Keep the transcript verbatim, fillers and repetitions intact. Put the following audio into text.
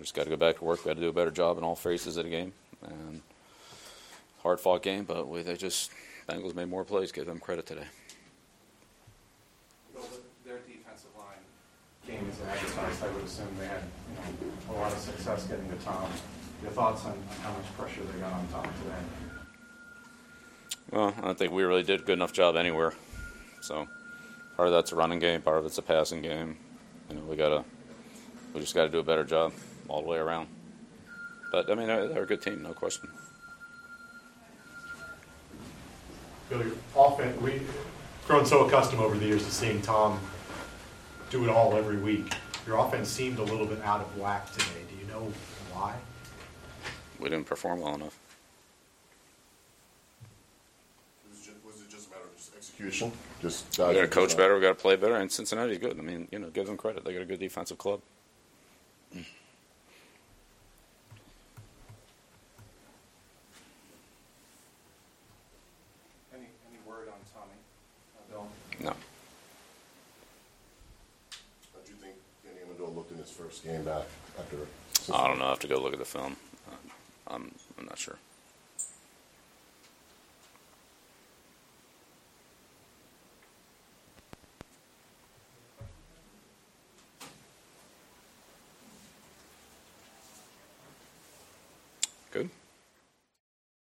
just got to go back to work. We got to do a better job in all phases of the game. And hard fought game, but we, they just Bengals made more plays. Give them credit today. Well, their defensive line game is advertised. I would assume they had you know, a lot of success getting to Tom. Your thoughts on, on how much pressure they got on Tom today? Well, I don't think we really did a good enough job anywhere. So part of that's a running game, part of it's a passing game. You know, we gotta, we just got to do a better job all the way around. But I mean, they're, they're a good team, no question. Billy, often we've grown so accustomed over the years to seeing Tom do it all every week. Your offense seemed a little bit out of whack today. Do you know why? We didn't perform well enough. Was it just, was it just a matter of just execution? Just We got to coach better. We got to play better. And Cincinnati's good. I mean, you know, give them credit. They got a good defensive club. Any any word on Tommy, uh, Bill? No. How do you think Danny Amendola looked in his first game back after? I don't know. I have to go look at the film. Um, I'm I'm not sure. Good.